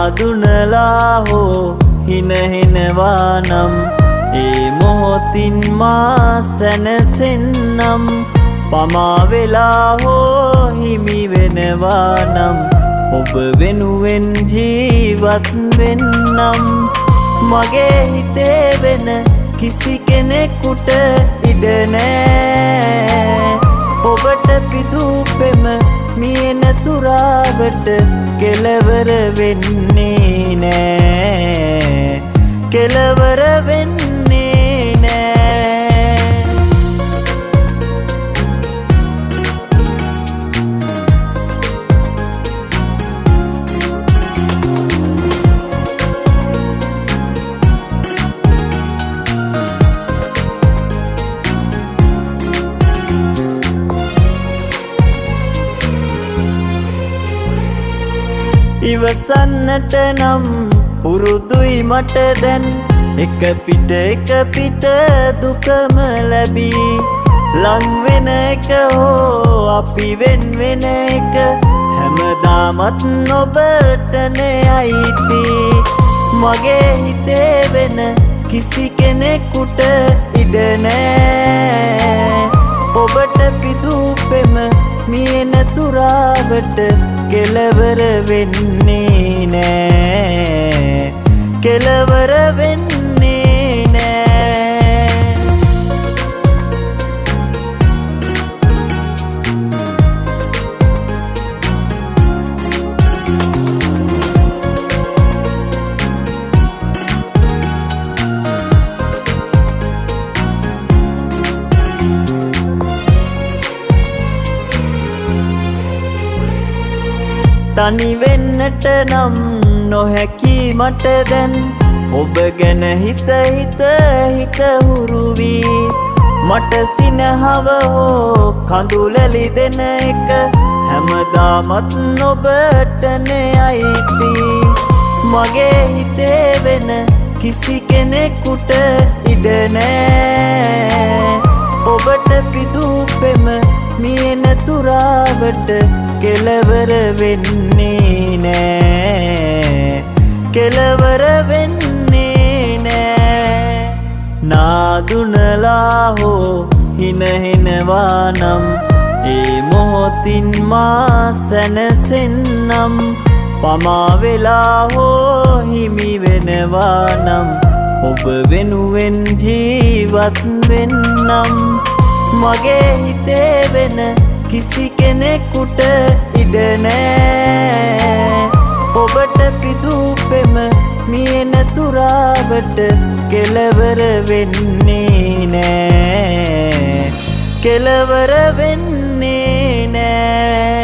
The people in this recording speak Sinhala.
නාදුනලා හෝ හිනහෙනවා නම් ඒ මොහොතින් මා සැනසෙන්නම් පමා වෙලා හෝ හිමි වෙනවා නම් ඔබ වෙනුවෙන් ජීවත් වෙන්නම් මගේ හිතේ වෙන කිසි කෙනෙකුට ඉඩ නෑ ඔබට පිදූ පෙම මියෙන තුරාවට කෙලවර වෙන්නේ නෑ කෙලවර වෙන්නේ නෑ ඉවසන්නට නම් පුරුදුයි මට දැන් එක පිට දුකම ලැබී ලං වෙන එක හෝ අපි වෙන එක හැමදාමත් ඔබටනේ අයිති මගේ හිතේ වෙන කිසි කෙනෙකුට ඉඩ නෑ ඔබට පිදූ පෙම මියෙන තුරාවට කෙලවර වෙන්නේ නෑ කෙලවර වෙන්නේ නෑ තනි වෙන්නට නම් නොහැකි මට දැන් ඔබ ගැන හිත හුරු වී මට සිනහව හෝ කඳුලැලි දෙන එක හැමදාමත් ඔබටනේ අයිති මගේ හිතේ වෙන කිසි කෙනෙකුට ඉඩ නෑ ඔබට පිදූ පෙම මියෙන තුරාවට කෙලවර වෙන්නේ නෑ කෙලවර වෙන්නේ නෑ නාදුනලා හෝ හිනහෙනවා නම් ඒ මොහොතින් මා සැනසෙන්නම් පමා වෙලා හෝ හිමි වෙනවා නම් ඔබ වෙනුවෙන් ජීවත් වෙන්නම් මගේ හිතේ වෙන කිසි කෙනෙකුට ඉඩ නෑ ඔබට පිදූ පෙම මියෙන තුරාවට කෙලවර වෙන්නේ නෑ කෙලවර වෙන්නේ නෑ